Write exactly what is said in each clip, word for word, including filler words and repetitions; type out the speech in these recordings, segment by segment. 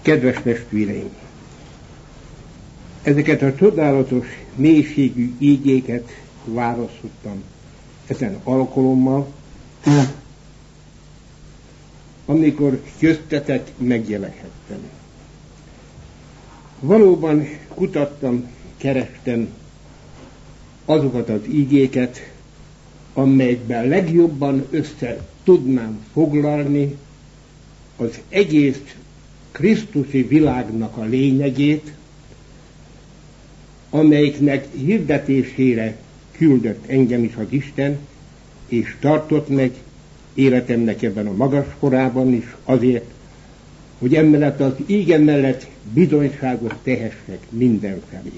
Kedves testvéreim! Ezeket a csodálatos, mélységű ígéket választottam ezen alkalommal, amikor köztetek megjelenhettem. Valóban kutattam, kerestem azokat az ígéket, amelyekben legjobban össze tudnám foglalni az egész krisztusi világnak a lényegét, amelyiknek hirdetésére küldött engem is az Isten, és tartott meg életemnek ebben a magas korában is azért, hogy emellett az íge mellett bizonyságot tehessek mindenfelé.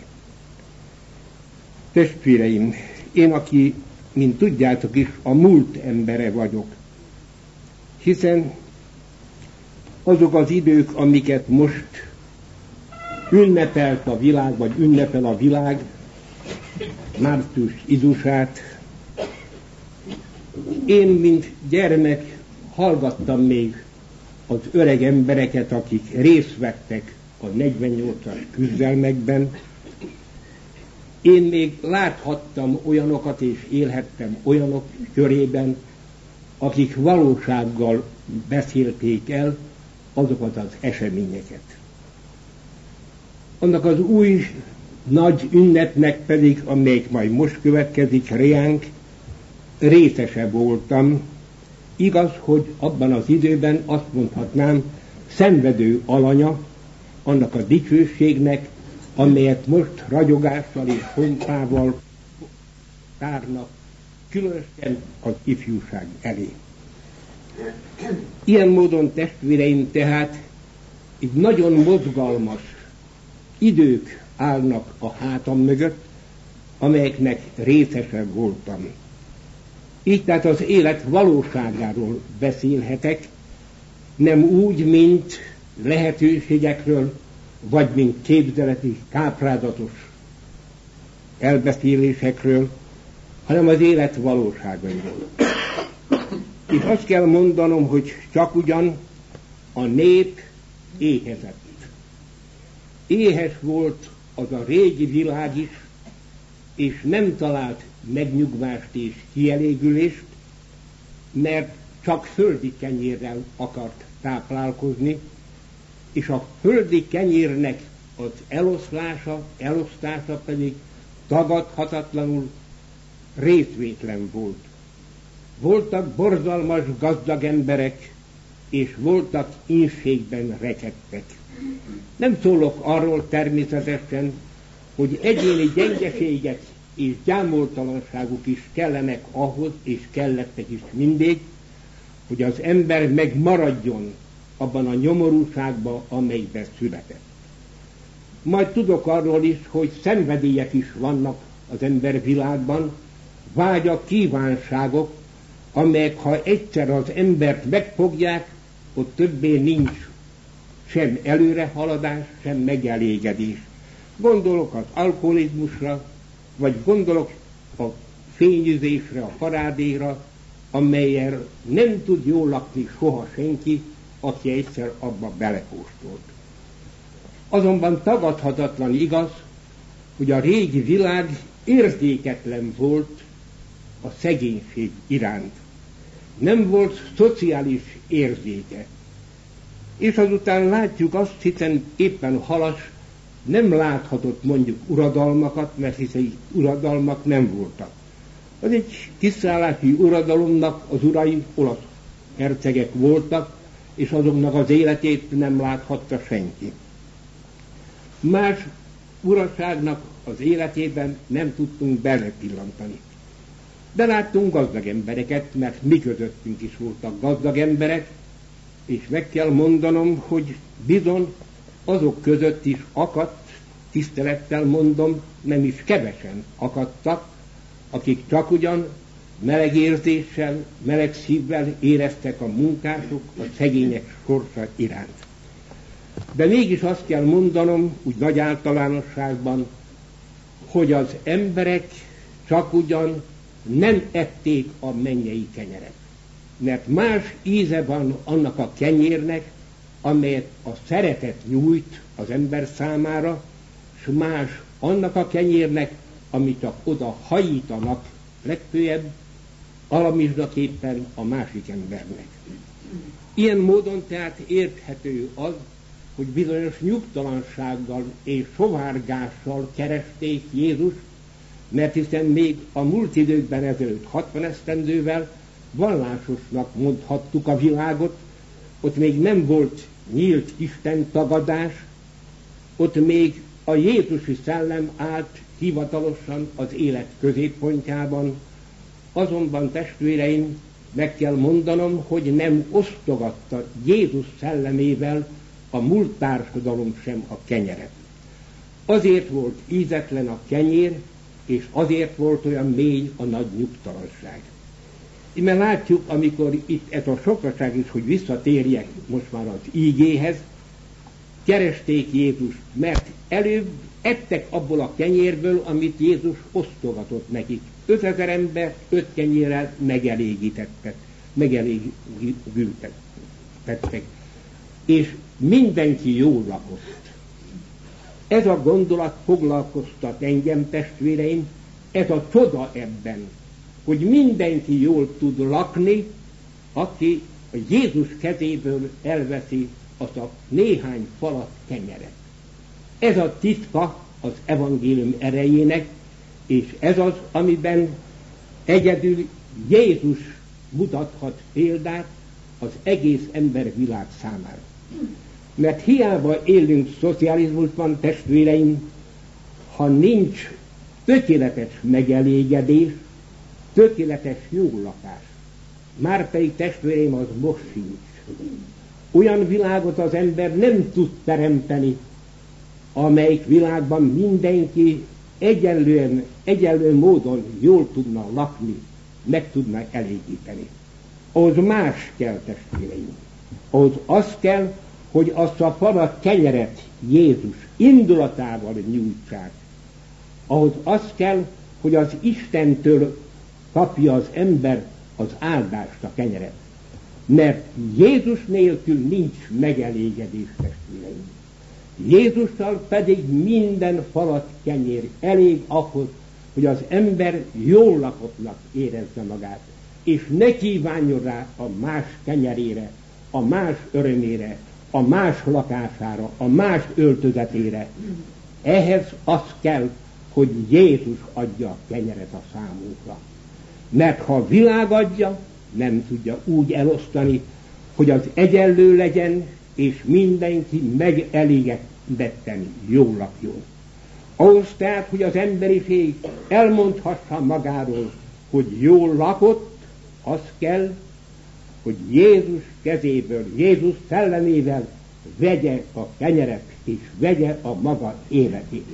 Testvéreim, én, aki, mint tudjátok is, a múlt embere vagyok, hiszen azok az idők, amiket most ünnepelt a világ, vagy ünnepel a világ, március idusát, én, mint gyermek, hallgattam még az öreg embereket, akik részt vettek a negyvennyolcas küzdelmekben. Én még láthattam olyanokat, és élhettem olyanok körében, akik valósággal beszélték el azokat az eseményeket. Annak az új nagy ünnepnek pedig, amelyik majd most következik reánk, részese voltam. Igaz, hogy abban az időben azt mondhatnám, szenvedő alanya annak a dicsőségnek, amelyet most ragyogással és pompával tárnak, különösen az ifjúság elé. Ilyen módon, testvéreim, tehát így nagyon mozgalmas idők állnak a hátam mögött, amelyeknek részese voltam. Így tehát az élet valóságáról beszélhetek, nem úgy, mint lehetőségekről, vagy mint képzeleti, káprázatos elbeszélésekről, hanem az élet valóságairól. És azt kell mondanom, hogy csak ugyan a nép éhezett. Éhes volt az a régi világ is, és nem talált megnyugvást és kielégülést, mert csak földi kenyérrel akart táplálkozni, és a földi kenyérnek az eloszlása, elosztása pedig tagadhatatlanul részvétlen volt. Voltak borzalmas gazdag emberek, és voltak ínségben rekedtek. Nem szólok arról természetesen, hogy egyéni gyengeségek és gyámoltalanságuk is kellenek ahhoz, és kellettek is mindig, hogy az ember megmaradjon abban a nyomorúságban, amelyben született. Majd tudok arról is, hogy szenvedélyek is vannak az ember világban, vágyak, kívánságok, amelyek, ha egyszer az embert megfogják, ott többé nincs sem előrehaladás, sem megelégedés. Gondolok az alkoholizmusra, vagy gondolok a fényűzésre, a parádéra, amellyel nem tud jól lakni soha senki, aki egyszer abba belekóstolt. Azonban tagadhatatlan igaz, hogy a régi világ érzéketlen volt a szegénység iránt. Nem volt szociális érzéke. És azután látjuk azt, hiszen éppen Halas nem láthatott mondjuk uradalmakat, mert hiszen uradalmak nem voltak. Az egy kiszállási uradalomnak az urai olasz hercegek voltak, és azoknak az életét nem láthatta senki. Más uraságnak az életében nem tudtunk belepillantani. De láttunk gazdag embereket, mert mi közöttünk is voltak gazdag emberek, és meg kell mondanom, hogy bizony azok között is akadt, tisztelettel mondom, nem is kevesen akadtak, akik csak ugyan meleg érzéssel, meleg szívvel éreztek a munkások, a szegények sorsa iránt. De mégis azt kell mondanom, úgy nagy általánosságban, hogy az emberek csak ugyan nem ették a mennyei kenyeret. Mert más íze van annak a kenyérnek, amelyet a szeretet nyújt az ember számára, s más annak a kenyérnek, amit csak oda hajítanak legfőjebb alamizsdaképpen a másik embernek. Ilyen módon tehát érthető az, hogy bizonyos nyugtalansággal és sovárgással keresték Jézust, mert hiszen még a múlt időkben ezelőtt hatvan esztendővel vallásosnak mondhattuk a világot, ott még nem volt nyílt Isten tagadás, ott még a Jézusi szellem állt hivatalosan az élet középpontjában, azonban testvéreim, meg kell mondanom, hogy nem osztogatta Jézus szellemével a múlt társadalom sem a kenyeret. Azért volt ízetlen a kenyér, és azért volt olyan mély a nagy nyugtalanság. Íme látjuk, amikor itt ez a sokaság is, hogy visszatérjek most már az ígéhez, keresték Jézust, mert előbb ettek abból a kenyérből, amit Jézus osztogatott nekik. Ötezer ember öt kenyérrel megelégítettek, megelégítettek, és mindenki jól lakott. Ez a gondolat foglalkoztat engem, testvéreim, ez a csoda ebben, hogy mindenki jól tud lakni, aki a Jézus kezéből elveszi azt a néhány falat kenyeret. Ez a titka az evangélium erejének, és ez az, amiben egyedül Jézus mutathat példát az egész embervilág számára. Mert hiába élünk szocializmusban, testvéreim, ha nincs tökéletes megelégedés, tökéletes jó lakás. Márpedig, testvéreim, az most sincs. Olyan világot az ember nem tud teremteni, amelyik világban mindenki egyenlően, egyenlő módon jól tudna lakni, meg tudna elégíteni. Ahhoz más kell, testvéreim. Ahhoz az kell, hogy azt a falat kenyeret Jézus indulatával nyújtsák. Ahhoz az kell, hogy az Istentől kapja az ember az áldást, a kenyeret. Mert Jézus nélkül nincs megelégedés, testvéreim. Jézussal pedig minden falat kenyér elég ahhoz, hogy az ember jól lakottnak érezze magát, és ne kívánjon rá a más kenyerére, a más örömére, a más lakására, a más öltözetére. Ehhez az kell, hogy Jézus adja a kenyeret a számunkra. Mert ha a világ adja, nem tudja úgy elosztani, hogy az egyenlő legyen, és mindenki megelégedetten jól lakjon. Ahhoz tehát, hogy az emberiség elmondhassa magáról, hogy jól lakott, az kell, hogy Jézus kezéből, Jézus szellemével vegye a kenyeret, és vegye a maga életét.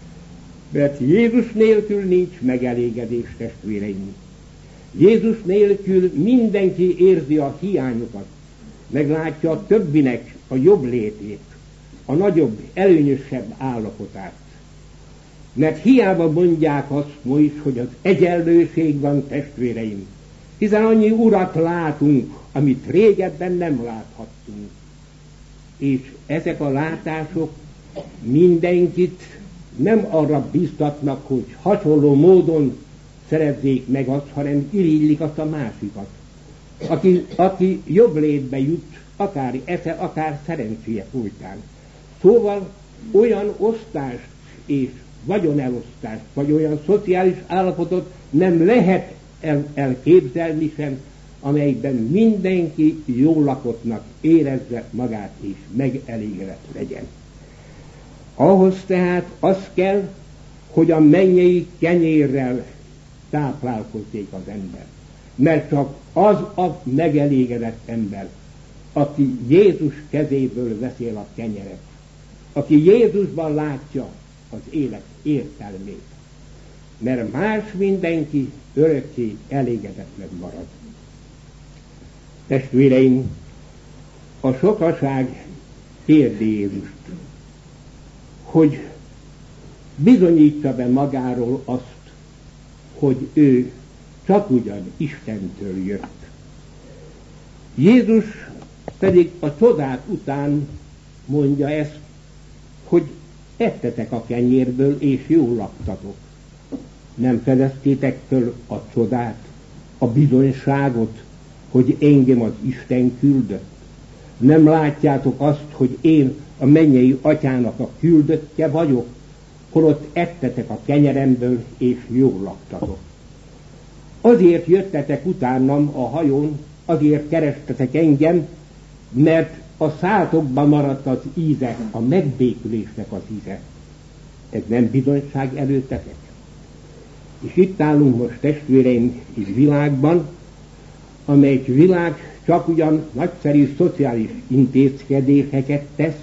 Mert Jézus nélkül nincs megelégedés, testvéreim. Jézus nélkül mindenki érzi a hiányokat, meglátja a többinek a jobb létét, a nagyobb, előnyösebb állapotát. Mert hiába mondják azt ma is, hogy az egyenlőség van, testvéreim, hiszen annyi urat látunk, amit régebben nem láthattunk. És ezek a látások mindenkit nem arra biztatnak, hogy hasonló módon szerezzék meg azt, hanem irigylik azt a másikat. Aki, aki jobb létbe jut, akár esze, akár szerencséje folytán. Szóval olyan osztást és vagyonelosztást, vagy olyan szociális állapotot nem lehet el, elképzelni sem, amelyben mindenki jól lakottnak érezze magát és megelégedett legyen. Ahhoz tehát az kell, hogy a mennyei kenyérrel táplálkozzék az ember. Mert csak az a megelégedett ember, aki Jézus kezéből veszél a kenyeret, aki Jézusban látja az élet értelmét, mert más mindenki örökké elégedetlen marad. Testvéreim, a sokaság kérdi Jézust, hogy bizonyítsa be magáról azt, hogy ő csak ugyan Istentől jött. Jézus Pedig a csodák után mondja ezt, hogy ettetek a kenyérből, és jól laktatok. Nem fedeztétek föl a csodát, a bizonyságot, hogy engem az Isten küldött. Nem látjátok azt, hogy én a mennyei atyának a küldöttje vagyok, holott ettetek a kenyeremből, és jól laktatok. Azért jöttetek utánam a hajón, azért kerestetek engem, mert a szátokban maradt az íze, a megbékülésnek az íze. Ez nem bizonyság előttetek? És itt állunk most, testvéreim, egy világban, amely világ csak ugyan nagyszerű szociális intézkedéseket tesz,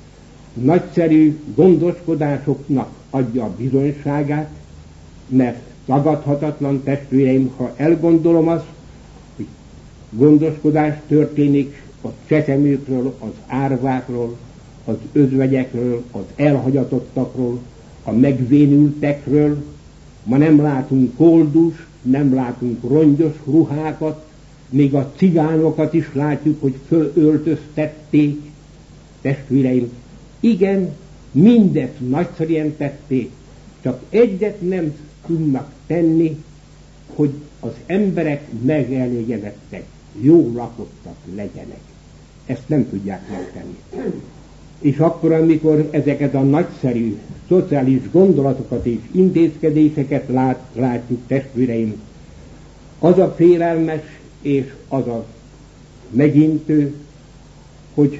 nagyszerű gondoskodásoknak adja a bizonyságát, mert tagadhatatlan, testvéreim, ha elgondolom azt, hogy gondoskodás történik a csecsemőkről, az árvákról, az özvegyekről, az elhagyatottakról, a megvénültekről. Ma nem látunk koldus, nem látunk rongyos ruhákat, még a cigányokat is látjuk, hogy fölöltöztették. Testvéreim, igen, mindet nagyszerűen tették, csak egyet nem tudnak tenni, hogy az emberek megelégedettek, jól lakottak legyenek. Ezt nem tudják megtenni. És akkor, amikor ezeket a nagyszerű szociális gondolatokat és intézkedéseket lát, látjuk, testvéreim, az a félelmes és az a megintő, hogy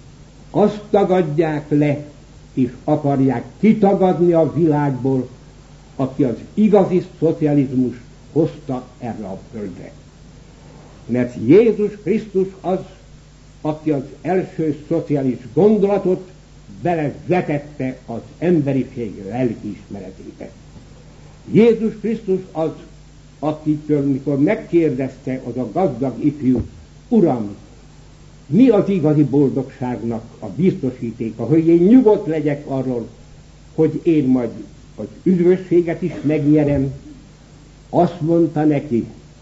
azt tagadják le, és akarják kitagadni a világból, aki az igazi szocializmus hozta erre a földre. Mert Jézus Krisztus az, aki az első szociális gondolatot belevetette az emberiség lelkiismeretébe. Jézus Krisztus az, akitől, mikor megkérdezte az a gazdag ifjú, Uram, mi az igazi boldogságnak a biztosítéka, hogy én nyugodt legyek arról, hogy én majd az üdvösséget is megnyerem? Azt mondta neki,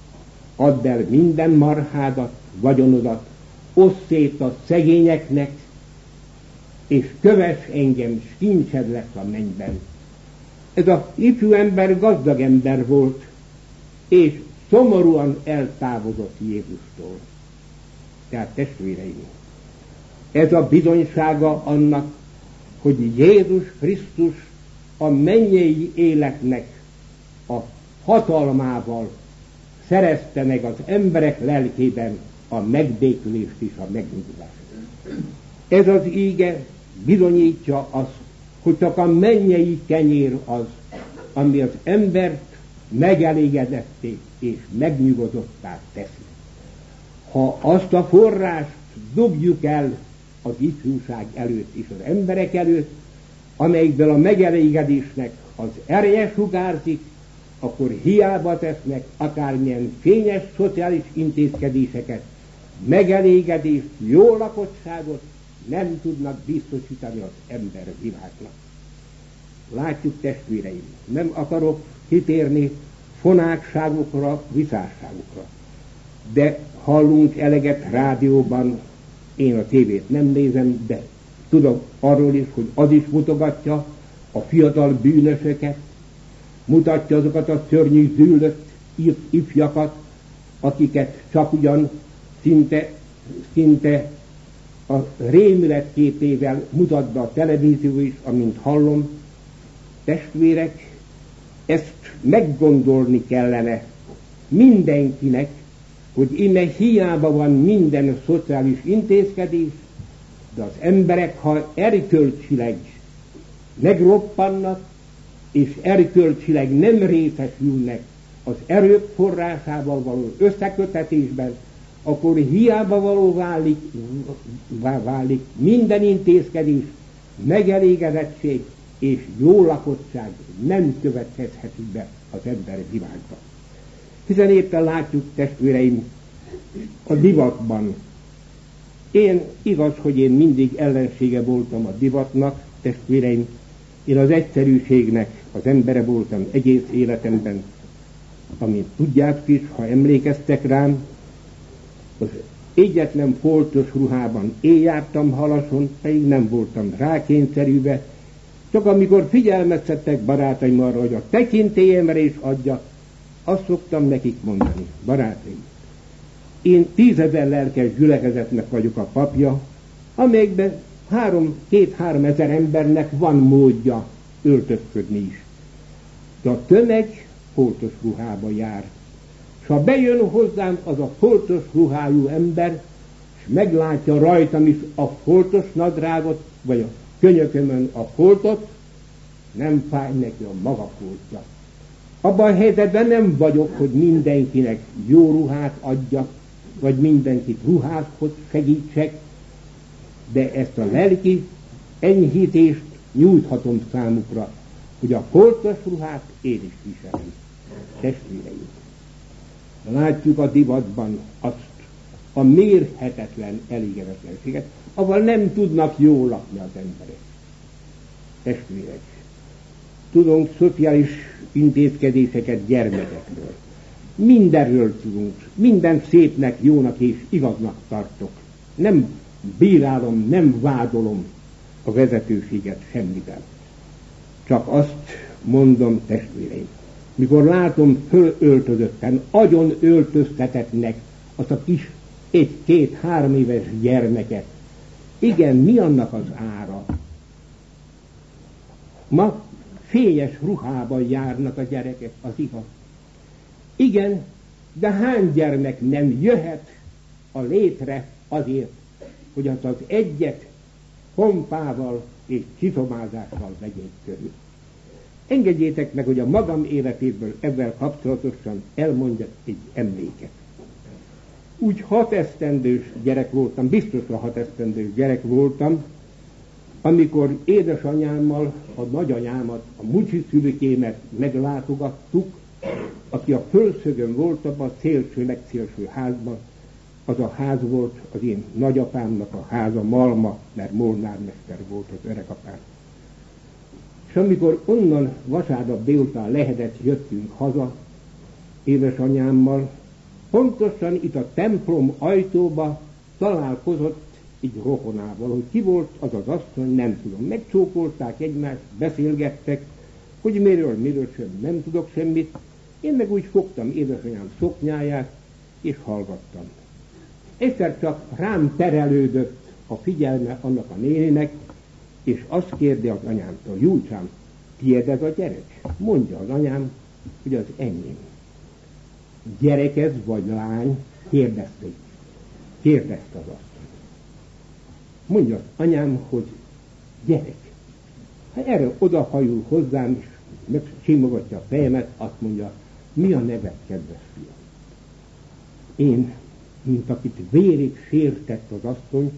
add el minden marhádat, vagyonodat, oszd szét a szegényeknek, és kövess engem, s kincsed lesz a mennyben. Ez az ifjú ember gazdag ember volt, és szomorúan eltávozott Jézustól. Tehát testvéreim, ez a bizonysága annak, hogy Jézus Krisztus a mennyei életnek a hatalmával szerezte meg az emberek lelkében a megbékülést és a megnyugodást. Ez az íge bizonyítja azt, hogy csak a mennyei kenyér az, ami az embert megelégedetté és megnyugodottá teszi. Ha azt a forrást dobjuk el az ifjúság előtt és az emberek előtt, amelyikből a megelégedésnek az ereje sugárzik, akkor hiába tesznek akármilyen fényes szociális intézkedéseket, megelégedést, jó lakottságot nem tudnak biztosítani az ember világnak. Látjuk, testvéreim, nem akarok kitérni fonákságokra, viszásságokra, de hallunk eleget rádióban, én a tévét nem nézem, de tudok arról is, hogy az is mutogatja a fiatal bűnösöket, mutatja azokat a szörnyű züllött ifjakat, akiket csak ugyan szinte, szinte a rémületképével mutat be a televízió is, amint hallom. Testvérek, ezt meggondolni kellene mindenkinek, hogy ime hiába van minden szociális intézkedés, de az emberek, ha erkölcsileg megroppannak, és erkölcsileg nem részesülnek az erők forrásával való összekötetésben, akkor hiába való válik, válik minden intézkedés, megelégedettség és jó lakottság nem következheti be az ember világba. Hiszen éppen látjuk, testvéreim, a divatban. Én igaz, hogy én mindig ellensége voltam a divatnak, testvéreim, én az egyszerűségnek az embere voltam egész életemben, amit tudják is, ha emlékeztek rám, az egyetlen foltos ruhában én jártam Halason, pedig nem voltam rákényszerűve, csak amikor figyelmeztettek barátaim arra, hogy a tekintélyemre is adja, azt szoktam nekik mondani, barátaim, én tízezer lelkes gyülekezetnek vagyok a papja, amelyekben három, két-három ezer embernek van módja öltözködni is. De a tömeg foltos ruhába jár. És ha bejön hozzám az a foltos ruhájú ember, és meglátja rajtam is a foltos nadrágot, vagy a könyökömön a foltot, nem fáj neki a maga foltja. Abban a helyzetben nem vagyok, hogy mindenkinek jó ruhát adjak, vagy mindenkit ruházhoz segítsek, de ezt a lelki enyhítést nyújthatom számukra, hogy a foltos ruhát én is viselem. Testvéreim, látjuk a divatban azt a mérhetetlen elégedetlenséget, ahol nem tudnak jól lakni az emberek. Testvérek, tudunk szociális intézkedéseket gyermekekről. Mindenről tudunk, minden szépnek, jónak és igaznak tartok. Nem bírálom, nem vádolom a vezetőséget semmivel. Csak azt mondom, testvéreim, mikor látom fölöltözötten, agyon öltöztetetnek azt a kis egy-két-három éves gyermeket, igen, mi annak az ára? Ma fényes ruhában járnak a gyerekek, az igaz. Igen, de hány gyermek nem jöhet a létre azért, hogy az az egyet pompával és csitomázásról vegyék körül. Engedjétek meg, hogy a magam életéből ezzel kapcsolatosan elmondjak egy emléket. Úgy hat esztendős gyerek voltam, biztosra hat esztendős gyerek voltam, amikor édesanyámmal a nagyanyámat, a mucsi szülükémet meglátogattuk, aki a fölszögön volt abban a szélső, legszélső házban. Az a ház volt az én nagyapámnak a háza, Malma, mert Molnár mester volt az öregapám. És amikor onnan vasárnap délután lehetett, jöttünk haza édesanyámmal, pontosan itt a templom ajtóba találkozott egy rokonával, hogy ki volt az az asszony, nem tudom. Megcsókolták egymást, beszélgettek, hogy miről, miről sem, nem tudok semmit. Én meg úgy fogtam édesanyám szoknyáját, és hallgattam. Egyszer csak rám terelődött a figyelme annak a néninek, és azt kérde az anyámtól, Júlcsám, tiéd ez a gyerek? Mondja az anyám, hogy az enyém. Gyerek ez, vagy lány? Kérdezte. Kérdezte az asszony. Mondja az anyám, hogy gyerek. Hát erre odahajul hozzám, és megsimogatja a fejemet, azt mondja, mi a neved, kedves fiam? Én, mint akit vérig sértett az asszony,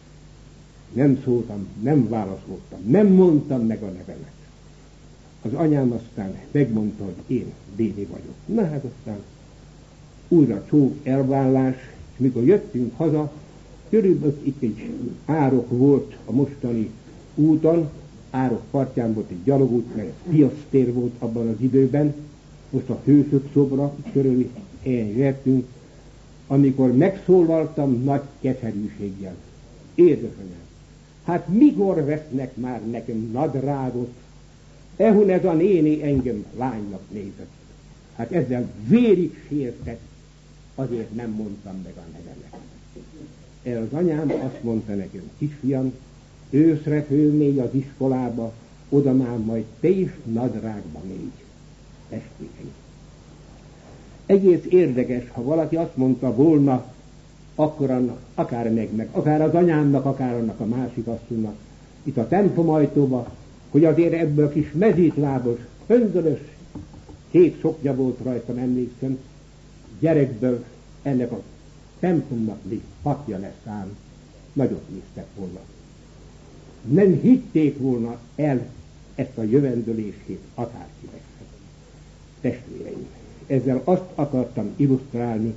nem szóltam, nem válaszoltam, nem mondtam meg a nevemet. Az anyám aztán megmondta, hogy én Béli vagyok. Na hát aztán újra csók elvállás, és mikor jöttünk haza, körülbelül itt egy árok volt a mostani úton, árok partján volt egy gyalogút, mert piasztér volt abban az időben, most a hősök szobra körül eljöttünk, amikor megszólaltam nagy keserűséggel. Édesanyám, hát mikor vesznek már nekem nadrágot? Ehun ez a néni engem lánynak nézett. Hát ezzel vérig sértett, azért nem mondtam meg a nevemet. El az anyám azt mondta nekem, kisfiam, őszre fölmégy az iskolába, oda már majd te is nadrágba mégy. Testvérem. Egész érdekes, ha valaki azt mondta volna, akkor annak, akár meg, meg, akár az anyámnak, akár annak a másik asszonynak, itt a templom ajtóba, hogy azért ebből a kis mezítlábos, höngölös, két szoknya volt rajtam, emlékszem, gyerekből ennek a templomnak még papja lesz ám, nagyot néztek volna. Nem hitték volna el ezt a jövendőlését akárkinek. Testvéreim, ezzel azt akartam illusztrálni,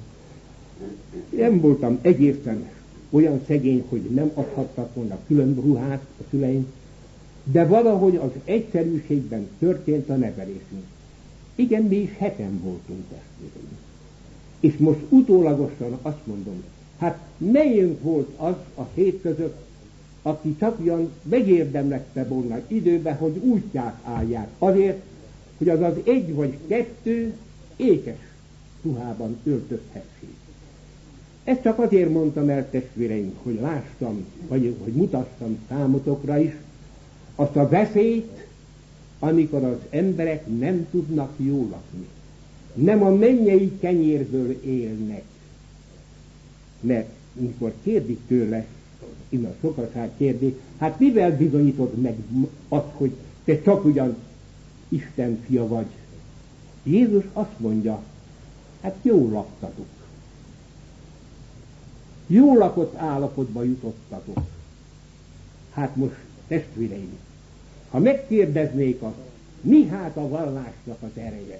nem voltam egészen olyan szegény, hogy nem adhattak volna külön ruhát a szüleim, de valahogy az egyszerűségben történt a nevelésünk. Igen, mi is heten voltunk, testvéreim. És most utólagosan azt mondom, Hát melyünk volt az a hét között, aki csak olyan megérdemlette volna időben, hogy útját állják azért, hogy az az egy vagy kettő ékes ruhában öltözhessék. Ezt csak azért mondtam el, testvéreim, hogy lássam, vagy hogy mutassam számotokra is azt a veszélyt, amikor az emberek nem tudnak jól lakni. Nem a mennyei kenyérből élnek. Mert mikor kérdik tőle, innen sokaság kérdi, hát mivel bizonyítod meg azt, hogy te csak ugyan Isten fia vagy? Jézus azt mondja, hát jól laktatok. Jól lakott állapotba jutottatok. Hát most, testvéreim, ha megkérdeznék azt, mi hát a vallásnak az ereje?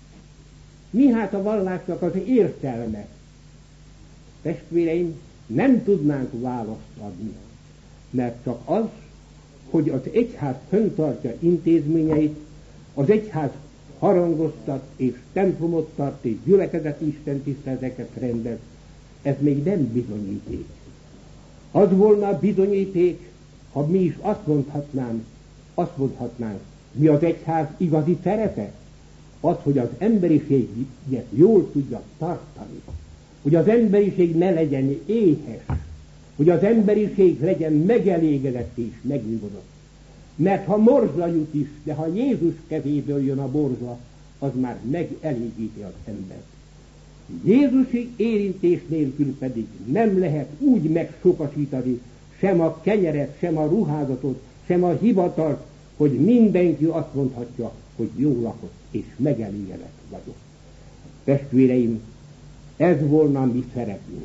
Mi hát a vallásnak az értelme? Testvéreim, nem tudnánk választ adni, mert csak az, hogy az egyház fenntartja intézményeit, az egyház harangoztat és templomot tart és gyülekezeti istentiszteleteket rendez, ez még nem bizonyíték. Az volna a bizonyíték, ha mi is azt mondhatnánk, azt mondhatnánk, mi az egyház igazi szerepe? Az, hogy az emberiséget jól tudja tartani, hogy az emberiség ne legyen éhes, hogy az emberiség legyen megelégedett és megnyugodott. Mert ha morzsa jut is, de ha Jézus kezéből jön a morzsa, az már megelégíti az embert. Jézusi érintés nélkül pedig nem lehet úgy megsokasítani sem a kenyeret, sem a ruházatot, sem a hivatalt, hogy mindenki azt mondhatja, hogy jó lakott és megelégedett vagyok. Testvéreim, ez volna mi szerepünk.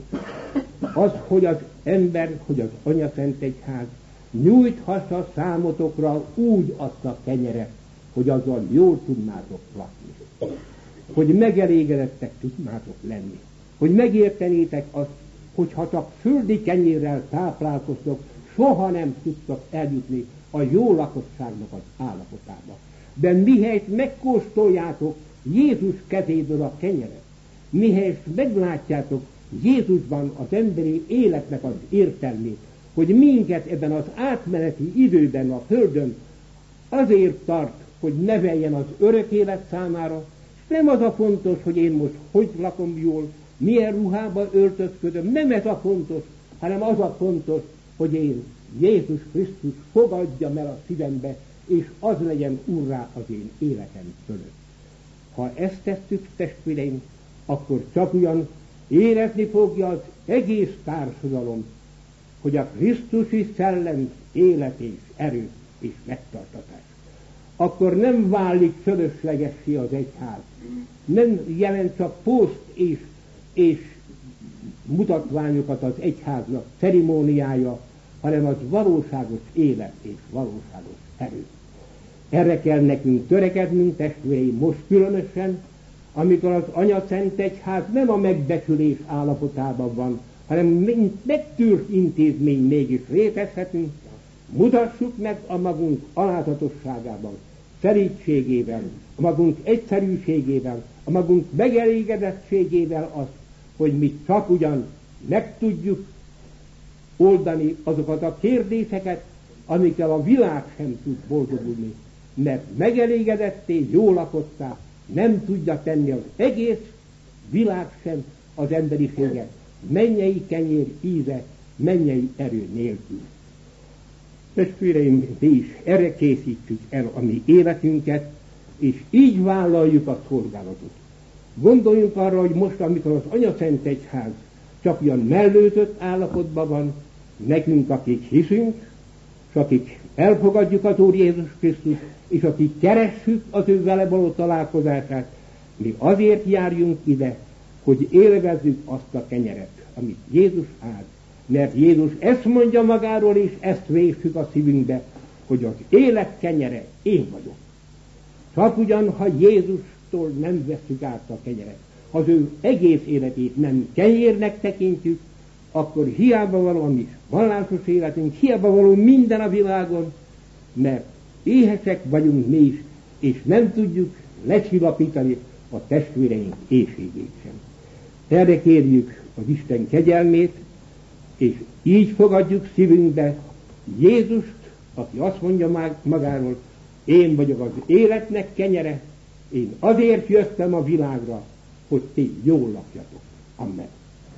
Az, hogy az ember, hogy az Anyaszentegyház nyújthassa számotokra úgy azt a kenyeret, hogy azzal jól tudnátok lakni. Hogy megelégedettek tudnátok lenni. Hogy megértenétek azt, hogy ha csak földi kenyérrel táplálkoztok, soha nem tudtok eljutni a jó lakottságnak az állapotába. De mihelyt megkóstoljátok Jézus kezéből a kenyeret, mihelyt meglátjátok Jézusban az emberi életnek az értelmét, hogy minket ebben az átmeneti időben a Földön azért tart, hogy neveljen az örök élet számára, és nem az a fontos, hogy én most hogy lakom jól, milyen ruhába öltözködöm, nem ez a fontos, hanem az a fontos, hogy én Jézus Krisztus fogadjam el a szívembe, és az legyen urrá az én életem fölött. Ha ezt tesszük, testvéreim, akkor csak ugyan érezni fogja az egész társadalom, hogy a Krisztusi szellem élet és erő és megtartatás. Akkor nem válik fölöslegessé az egyház. Nem jelent csak poszt és, és mutatványokat az egyháznak ceremóniája, hanem az valóságos élet és valóságos erő. Erre kell nekünk törekednünk, testvéreim, most különösen, amikor az Anyaszentegyház nem a megbecsülés állapotában van, hanem mint megtűrt intézmény mégis létezhetünk, mutassuk meg a magunk alázatosságában, szerítségével, a magunk egyszerűségével, a magunk megelégedettségével azt, hogy mi csak ugyan meg tudjuk oldani azokat a kérdéseket, amikkel a világ sem tud boldogulni, mert megelégedetté, jól lakottá nem tudja tenni az egész világ sem az emberiséget, mennyei kenyér íze, mennyei erő nélkül. Testvéreim, mi is erre készítjük el a mi életünket, és így vállaljuk a szolgálatot. Gondoljunk arra, hogy most, amikor az Anyaszentegyház csak olyan mellőzött állapotban van, nekünk, akik hiszünk, és akik elfogadjuk az Úr Jézus Krisztus, és akik keressük az ő vele való találkozását, mi azért járjunk ide, hogy élvezzük azt a kenyeret, amit Jézus áld. Mert Jézus ezt mondja magáról, és ezt véssük a szívünkbe, hogy az élet kenyere én vagyok. Csak ugyan, ha Jézustól nem vesszük át a kenyeret, ha az ő egész életét nem kenyérnek tekintjük, akkor hiába való a mi vallásos életünk, hiába való minden a világon, mert éhesek vagyunk mi is, és nem tudjuk lecsillapítani a testvéreink éhségét sem. Erre kérjük az Isten kegyelmét, és így fogadjuk szívünkbe Jézust, aki azt mondja magáról, én vagyok az életnek kenyere, én azért jöttem a világra, hogy ti jól lakjatok. Amen.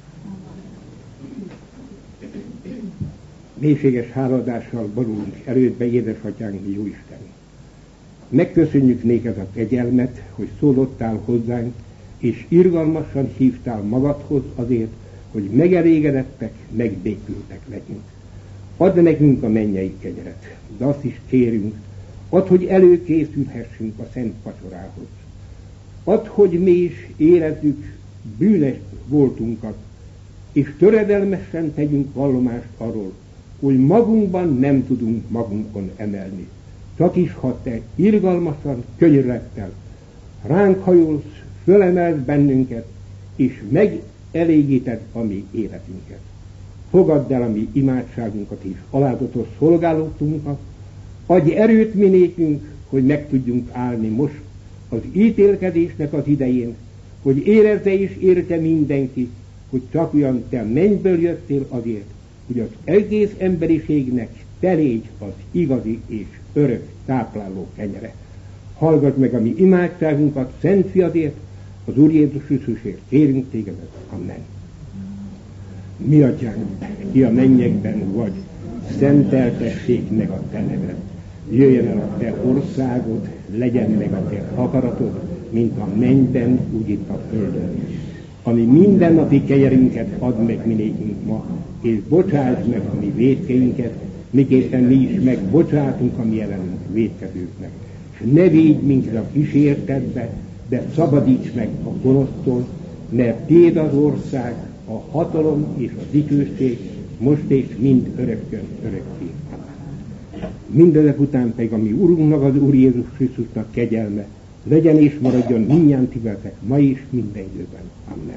Mélységes háladással borulunk elődbe, édesatyánk, mi Jóisten. Megköszönjük néked a kegyelmet, hogy szólottál hozzánk, és irgalmasan hívtál magadhoz azért, hogy megelégedettek, megbékültek legyünk. Add nekünk a mennyei kenyeret, de azt is kérünk, add, hogy előkészülhessünk a szent vacsorához. Add, hogy mi is érezzük bűnes voltunkat, és töredelmesen tegyünk vallomást arról, hogy magunkban nem tudunk magunkon emelni. Csak is, ha te irgalmasan, könyörülettel ránk hajolsz, fölemelsz bennünket, és megelégíted a mi életünket. Fogadd el a mi imádságunkat és alázatos szolgálatunkat, adj erőt mi nékünk, hogy meg tudjunk állni most az ítélkezésnek az idején, hogy érezze és érte mindenki, hogy csak olyan te mennyből jöttél azért, hogy az egész emberiségnek te légy az igazi és örök tápláló kenyere. Hallgass meg a mi imádságunkat, Szent Fiadért, az Úr Jézus Krisztusért kérünk tégedet. Amen. Mi atyánk, ki a mennyekben vagy, szenteltessék meg a te neved. Jöjjön el a te országod, legyen meg a te akaratod, mint a mennyben, úgy itt a földön is. Ami mindennapi kenyerünket add meg mi nékünk ma, és bocsásd meg a mi vétkeinket, miképpen mi is megbocsátunk a mi ellenünk vétkezőknek. És ne védj minket a kísértetbe, de szabadíts meg a gonosztól, mert tiéd az ország, a hatalom és a dicsőség, most és mind örökkön örökké. Mindezek után pedig a mi Urunknak, az Úr Jézus Krisztusnak kegyelme legyen és maradjon mindnyájan ti veletek ma is, minden időben. Amen.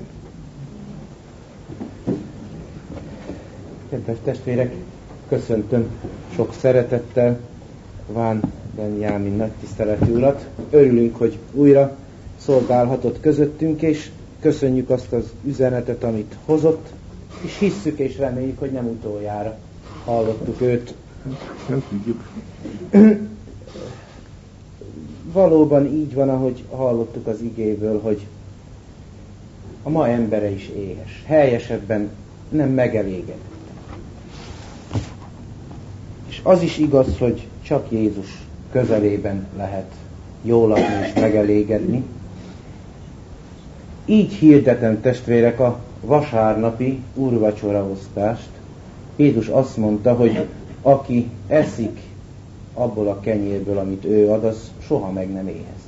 Kedves testvérek, köszöntöm sok szeretettel Ván Benjámin nagy tiszteletű urat. Örülünk, hogy újra szolgálhatott közöttünk, és köszönjük azt az üzenetet, amit hozott, és hisszük és reméljük, hogy nem utoljára hallottuk őt. Nem tudjuk. Valóban így van, ahogy hallottuk az igéből, hogy a ma embere is éhes. Helyesebben nem megelégedett. És az is igaz, hogy csak Jézus közelében lehet jól lakni és megelégedni. Így hirdetem, testvérek, a vasárnapi úrvacsoraosztást. Jézus azt mondta, hogy aki eszik abból a kenyérből, amit ő ad, az soha meg nem éhezik.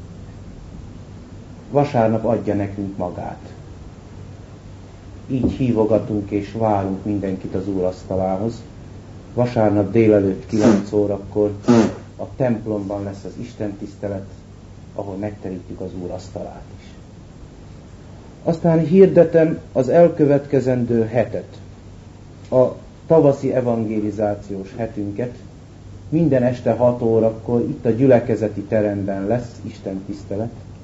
Vasárnap adja nekünk magát. Így hívogatunk és várunk mindenkit az Úr asztalához. Vasárnap délelőtt kilenc órakor a templomban lesz az Isten tisztelet, ahol megterítjük az Úr asztalát is. Aztán hirdetem az elkövetkezendő hetet, a tavaszi evangelizációs hetünket. Minden este hat órakor itt a gyülekezeti teremben lesz Isten tisztelet.